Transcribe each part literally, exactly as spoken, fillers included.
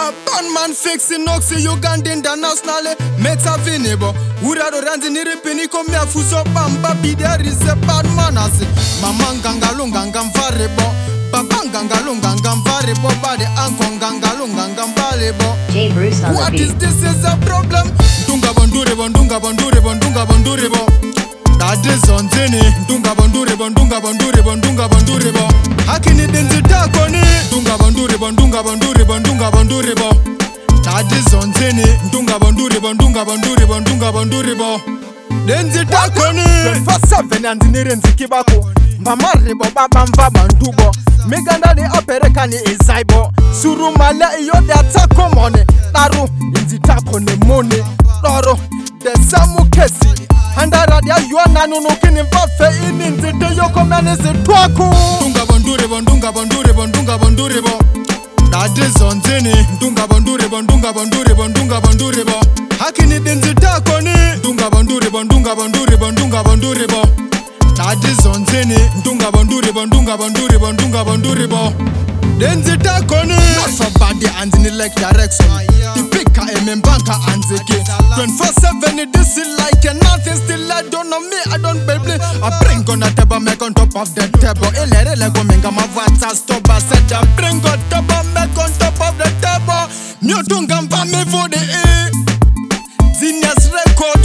A bad man fixing Noxy Uganda internationally. Meta Vinebo. Urado Ranzi Niripini come here Fuso Bamba be there is a bad man as Mamanga Lungangam Varibo. Babanga Lungangam Varibo body Ankonganga Lungangam Varibo. J Bruce on What the beat. is this is a problem? Dunga Bondure Bondunga Bondure Bondunga Bondurebo. That is on Zini. Dunga Bondure Bondunga Bondure Bondunga Bondurebo. Hakini Denzita Koni. Dunga Bondure Bondunga Bondure Bondunga Bondurebo. That is on Zini. Dunga Bondure Bondunga Bondure Bondunga Bondurebo. Denzita Koni. For seven and Nirenzi Kibako. Mamarebo Babamba Bandubo. Meganda de Aperekani Izaibo. Surumala iyo de atako money. Naru Inzita Kone money. Loro de Samu Kesi. Handara dia yuana nuno kini mbafe ini nzite yoko mene zitwaku. Dunga Bondure Bondunga Bondure Bondunga Bondurebo. That is on Zini. Dunga Bondure Bondunga Bondure Bondunga Bondurebo. Hakini denzita koni. Dunga Bondure Bondunga Bondure Bondunga Bondurebo. That is on Zini. Dunga Bondure Bondunga Bondure Bondunga Bondurebo. Denzita koni. Not for body and in like direction. The pika emembanka and zeke. twenty-four seven this is like a nothing still I don't know me I don't believe. I bring on a table make on top of the table. Elere lego menga mavata stop I said I bring on table make on top of the table. Miotunga mpa me for the A. Genius record.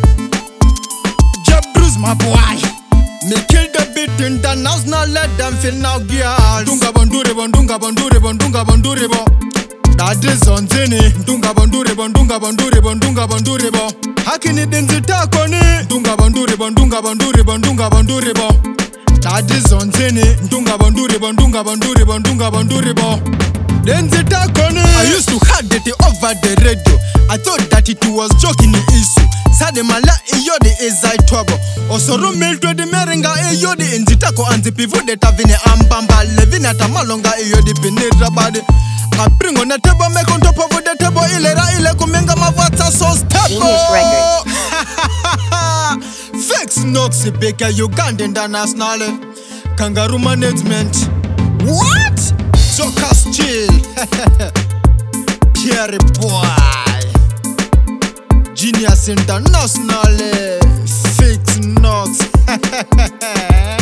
J Bruce my boy. Me kill the beat international let them feel now girls. Dunga Bondure Bondunga Bondure Bondunga Bondurebo. That is on Zini. Dunga Bondure Bondunga Bondure Bondunga Bondurebo. Hakini denzita koni. Dunga Bondure Bondunga Bondure Bondunga Bondurebo. That is on Zini. Dunga Bondure Bondunga Bondure Bondunga Bondurebo. Denzita koni. I used to had it over the radio. I thought that it was joking issue. Sade mala iyo de ezai trouble. Osoro milto de merenga iyo de inzita ko anzi pivu de tavine ambamba. Levina tamalonga iyo de pinira bade. I bring on the table, make on top of the table. Ilera ile kumenga mavata so stable. Genius Record. Fix Noxy Baker Uganda internationally. Kangaroo management. What? Jokers chill. Pierre boy. Genius internationally. Fix Nox.